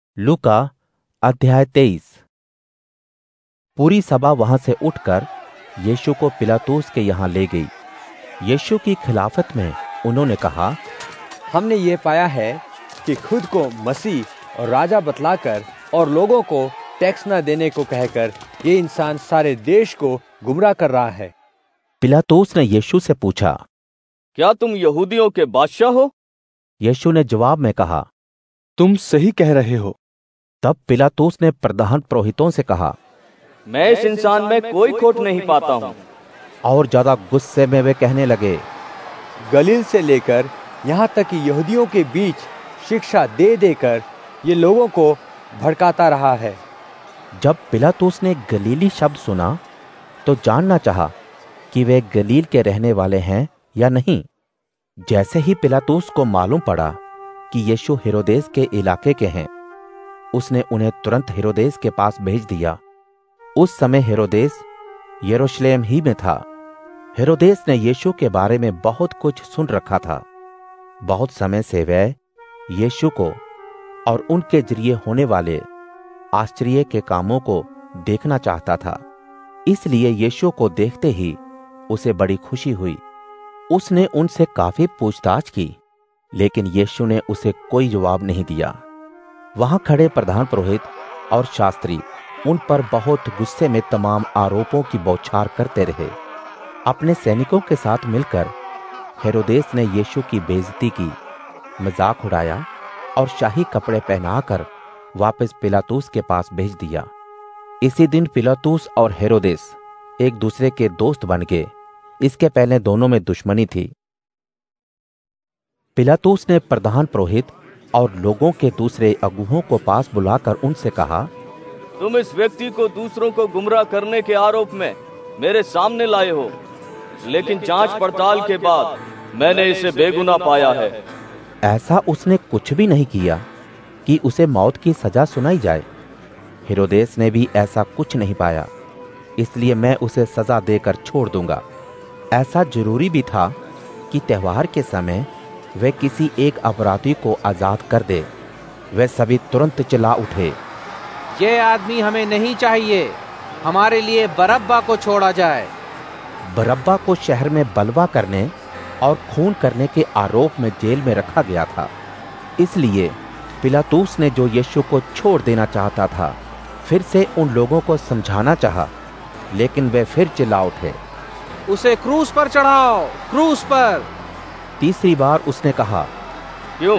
लूका अध्याय 23। पूरी सभा वहां से उठकर यीशु को पिलातुस के यहाँ ले गई। यीशु की खिलाफत में उन्होंने कहा, हमने ये पाया है कि खुद को मसीह और राजा बतलाकर और लोगों को टैक्स न देने को कहकर ये इंसान सारे देश को गुमराह कर रहा है। पिलातुस ने यीशु से पूछा, क्या तुम यहूदियों के बादशाह हो? यीशु ने जवाब में कहा, तुम सही कह रहे हो। तब पिलातुस ने प्रधान पुरोहितों से कहा, मैं इस इंसान में कोई खोट नहीं पाता हूँ। और ज्यादा गुस्से में वे कहने लगे, गलील से लेकर यहाँ तक कि यहूदियों के बीच शिक्षा दे देकर ये लोगों को भड़काता रहा है। जब पिलातुस ने गलीली शब्द सुना तो जानना चाहा कि वे गलील के रहने वाले हैं या नहीं। जैसे ही पिलातुस को मालूम पड़ा कि यीशु हेरोदेस के इलाके के हैं, उसने उन्हें तुरंत हेरोदेस के पास भेज दिया। उस समय हेरोदेस यरूशलेम ही में था। हेरोदेस ने यीशु के बारे में बहुत कुछ सुन रखा था। बहुत समय से वह यीशु को और उनके जरिए होने वाले आश्चर्य के कामों को देखना चाहता था। इसलिए यीशु को देखते ही उसे बड़ी खुशी हुई। उसने उनसे काफी पूछताछ की, लेकिन यीशु ने उसे कोई जवाब नहीं दिया। वहां खड़े प्रधान पुरोहित और शास्त्री उन पर बहुत गुस्से में तमाम आरोपों की बौछार करते रहे। अपने सैनिकों के साथ मिलकर हेरोदेस ने यीशु की बेइज्जती की, मजाक उड़ाया और शाही कपड़े पहनाकर वापस पिलातुस के पास भेज दिया। इसी दिन पिलातुस और हेरोदेस एक दूसरे के दोस्त बन गए। इसके पहले दोनों में दुश्मनी थी। पिलातुस ने प्रधान पुरोहित और लोगों के दूसरे अगुओं को पास बुलाकर उनसे कहा, तुम इस व्यक्ति को दूसरों को गुमराह करने के आरोप में मेरे सामने लाए हो, लेकिन जांच पड़ताल के बाद मैंने इसे बेगुनाह पाया है। ऐसा उसने कुछ भी नहीं किया कि उसे मौत की सजा सुनाई जाए। हेरोदेस ने भी ऐसा कुछ नहीं पाया, इसलिए मैं उसे सजा देकर छोड़ दूंगा। ऐसा जरूरी भी था कि त्योहार के समय वे किसी एक अपराधी को आजाद कर दे। वे सभी तुरंत चिल्ला उठे, ये आदमी हमें नहीं चाहिए, हमारे लिए बरअब्बा को छोड़ा जाए। बरअब्बा को शहर में बलवा करने और खून करने के आरोप में जेल में रखा गया था। इसलिए पिलातुस ने जो यीशु को छोड़ देना चाहता था, फिर से उन लोगों को समझाना चाहा, लेकिन वे फिर चिल्ला उठे, उसे क्रूस पर चढ़ाओ, क्रूस पर। तीसरी बार उसने कहा, क्यों?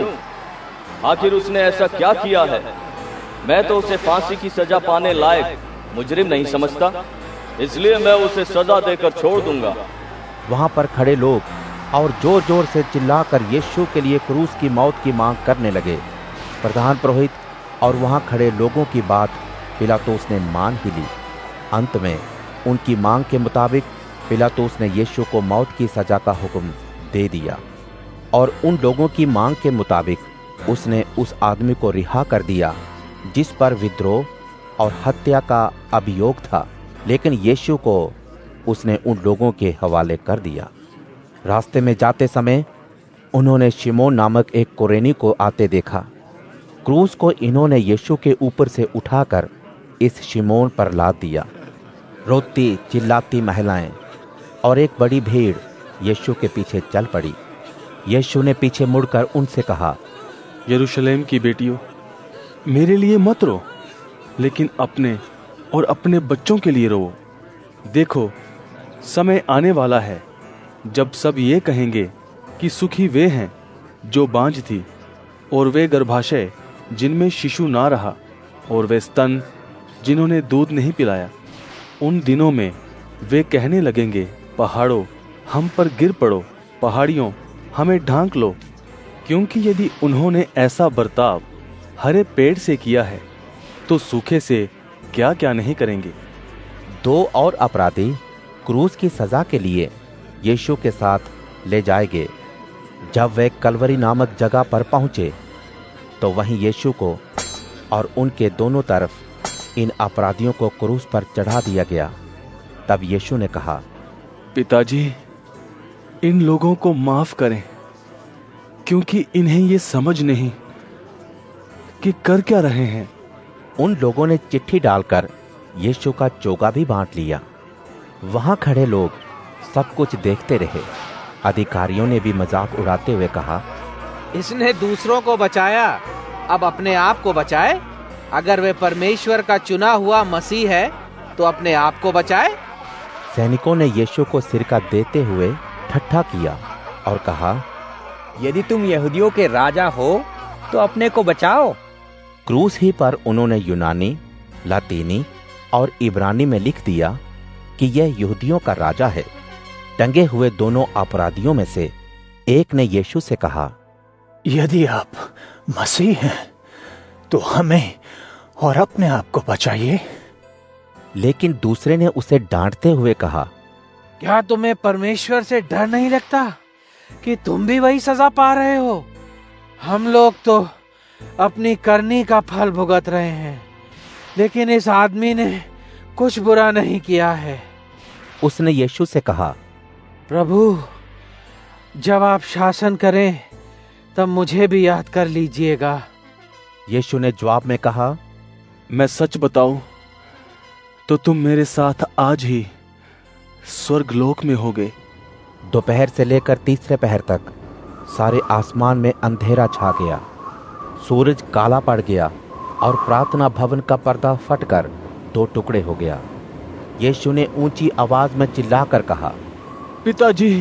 आखिर उसने ऐसा क्या किया है? मैं तो उसे फांसी की सजा पाने लायक मुजरिम नहीं समझता, इसलिए मैं उसे सजा देकर छोड़ दूंगा। वहां पर खड़े लोग और जोर जोर से चिल्लाकर यीशु के लिए क्रूस की मौत की मांग करने लगे। प्रधान पुरोहित और वहां खड़े लोगों की बात पिलातुस ने मान ही ली। अंत में उनकी मांग के मुताबिक पिलातुस ने यीशु को मौत की सजा का हुक्म दे दिया और उन लोगों की मांग के मुताबिक उसने उस आदमी को रिहा कर दिया जिस पर विद्रोह और हत्या का अभियोग था, लेकिन यीशु को उसने उन लोगों के हवाले कर दिया। रास्ते में जाते समय उन्होंने शिमोन नामक एक कुरेनी को आते देखा। क्रूस को इन्होंने यीशु के ऊपर से उठाकर इस शिमोन पर लाद दिया। रोती चिल्लाती महिलाएं और एक बड़ी भीड़ यीशु के पीछे चल पड़ी। यीशु ने पीछे मुड़कर उनसे कहा, यरूशलेम की बेटियों, मेरे लिए मत रो, लेकिन अपने और अपने बच्चों के लिए रो। देखो, समय आने वाला है जब सब ये कहेंगे कि सुखी वे हैं जो बांझ थी, और वे गर्भाशय जिनमें शिशु ना रहा, और वे स्तन जिन्होंने दूध नहीं पिलाया। उन दिनों में वे कहने लगेंगे, पहाड़ों हम पर गिर पड़ो, पहाड़ियों हमें ढांक लो। क्योंकि यदि उन्होंने ऐसा बर्ताव हरे पेड़ से किया है, तो सूखे से क्या क्या नहीं करेंगे। दो और अपराधी क्रूस की सजा के लिए यीशु के साथ ले जाए गए। जब वे कलवरी नामक जगह पर पहुंचे, तो वहीं यीशु को और उनके दोनों तरफ इन अपराधियों को क्रूस पर चढ़ा दिया गया। तब यीशु ने कहा, पिताजी, इन लोगों को माफ करें, क्योंकि इन्हें ये समझ नहीं। कि कर क्या रहे हैं। उन लोगों ने चिट्ठी डालकर यीशु का चोगा भी बांट लिया। वहां खड़े लोग सब कुछ देखते रहे। अधिकारियों ने भी मजाक उड़ाते हुए कहा, इसने दूसरों को बचाया, अब अपने आप को बचाए। अगर वे परमेश्वर का चुना हुआ मसीह है तो अपने आप को बचाए। सैनिकों ने यीशु को सिरका देते हुए ठट्ठा किया और कहा, यदि तुम यहूदियों के राजा हो तो अपने को बचाओ। क्रूस ही पर उन्होंने यूनानी, लातीनी और इब्रानी में लिख दिया कि यह यहूदियों का राजा है। टंगे हुए दोनों अपराधियों में से एक ने यीशु से कहा, यदि आप मसीह हैं तो हमें और अपने आप को बचाइए। लेकिन दूसरे ने उसे डांटते हुए कहा, क्या तुम्हें परमेश्वर से डर नहीं लगता कि तुम भी वही सजा पा रहे हो? हम लोग तो अपनी करनी का फल भुगत रहे हैं, लेकिन इस आदमी ने कुछ बुरा नहीं किया है। उसने यीशु से कहा, प्रभु, जब आप शासन करें तब मुझे भी याद कर लीजिएगा। यीशु ने जवाब में कहा, मैं सच बताऊं तो तुम मेरे साथ आज ही स्वर्गलोक में होगे। दोपहर से लेकर तीसरे पहर तक सारे आसमान में अंधेरा छा गया। सूरज काला पड़ गया और प्रार्थना भवन का पर्दा फटकर 2 टुकड़े हो गया। यीशु ने ऊंची आवाज में चिल्लाकर कहा, पिताजी,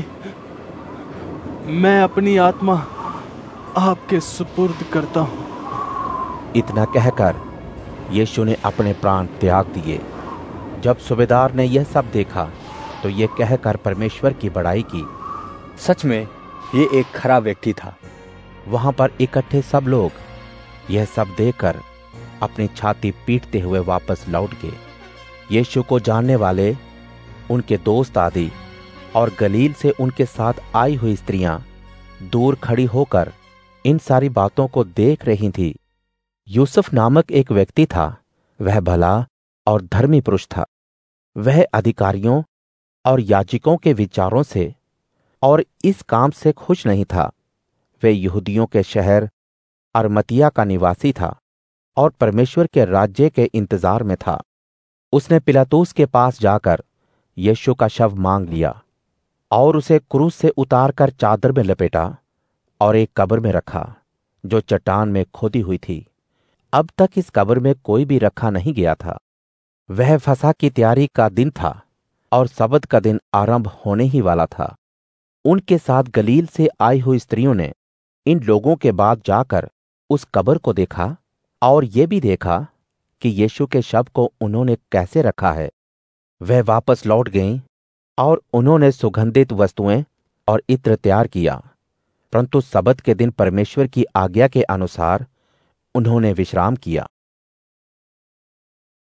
मैं अपनी आत्मा आपके सुपुर्द करता हूं। इतना कहकर यीशु ने अपने प्राण त्याग दिए। जब सूबेदार ने यह सब देखा तो ये कहकर परमेश्वर की बड़ाई की, सच में ये एक खराब व्यक्ति था। वहां पर इकट्ठे सब लोग यह सब देखकर अपनी छाती पीटते हुए वापस लौट गए। यीशु को जानने वाले, उनके दोस्त आदि और गलील से उनके साथ आई हुई स्त्रियां दूर खड़ी होकर इन सारी बातों को देख रही थी। यूसुफ नामक एक व्यक्ति था। वह भला और धर्मी पुरुष था। वह अधिकारियों और याजकों के विचारों से और इस काम से खुश नहीं था। वह यहूदियों के शहर अरमतिया का निवासी था और परमेश्वर के राज्य के इंतजार में था। उसने पिलातुस के पास जाकर यीशु का शव मांग लिया और उसे क्रूस से उतारकर चादर में लपेटा और एक कब्र में रखा जो चट्टान में खोदी हुई थी। अब तक इस कब्र में कोई भी रखा नहीं गया था। वह फसह की तैयारी का दिन था और सबत का दिन आरंभ होने ही वाला था। उनके साथ गलील से आई हुई स्त्रियों ने इन लोगों के बाद जाकर उस कब्र को देखा और ये भी देखा कि यीशु के शव को उन्होंने कैसे रखा है। वह वापस लौट गईं और उन्होंने सुगंधित वस्तुएं और इत्र तैयार किया, परंतु सबत के दिन परमेश्वर की आज्ञा के अनुसार उन्होंने विश्राम किया।